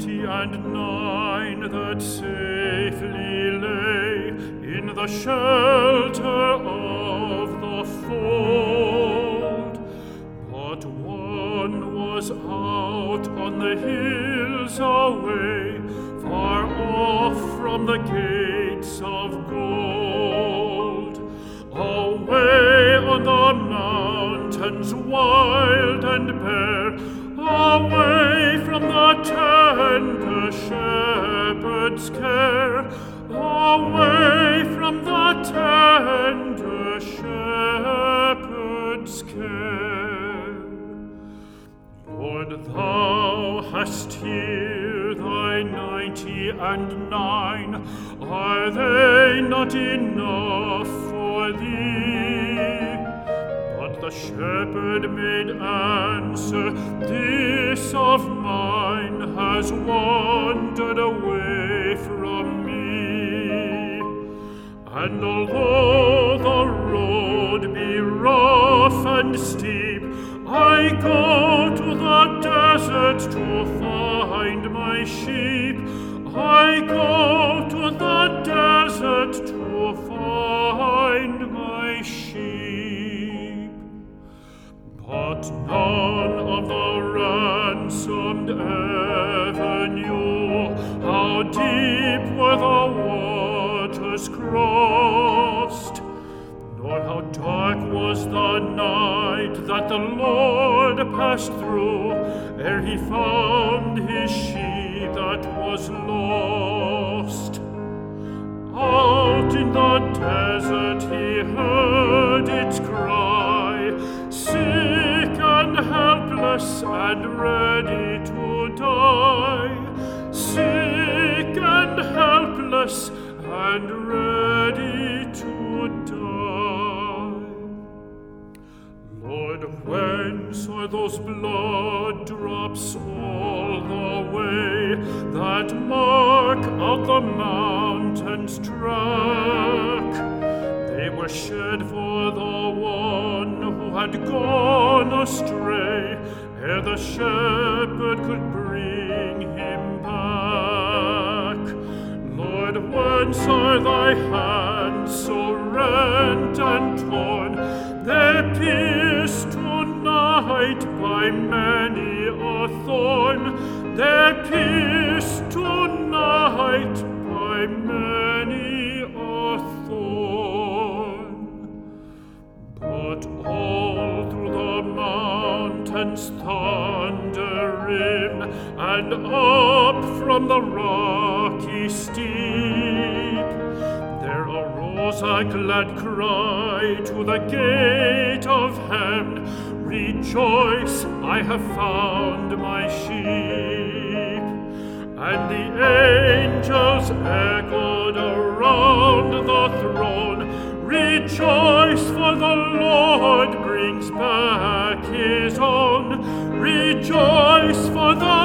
99 that safely lay in the shelter of the fold. But one was out on the hills away, far off from the gates of gold, away on the mountains wild and bare, away from the tender shepherd's care, away from the tender shepherd's care. Lord, thou hast here thy 99, are they not enough for thee? But the shepherd made answer, this of mine has wandered away from me. And although the road be rough and steep, I go to the desert to find my sheep. I go to the desert to find my sheep. But none of the ransomed ever knew how deep were the waters crossed, nor how dark was the night that the Lord passed through, ere he found his sheep that was lost. Out in the desert he heard its cry, sick and helpless and ready to die, sick and helpless and ready to die. Lord, whence are those blood drops all the way that mark out the mountain's track? They were shed for the one who had gone astray, ere the shepherd could bring him back. Lord, whence are thy hands so rent and torn? They're pierced tonight by many a thorn. They're pierced tonight by many a thorn. But all through the mountains thundering, and up from the rocky steep, there arose a glad cry to the gate of heaven, rejoice, I have found my sheep. And the angels echoed around the throne, rejoice, for the Lord brings back his own. Rejoice, for the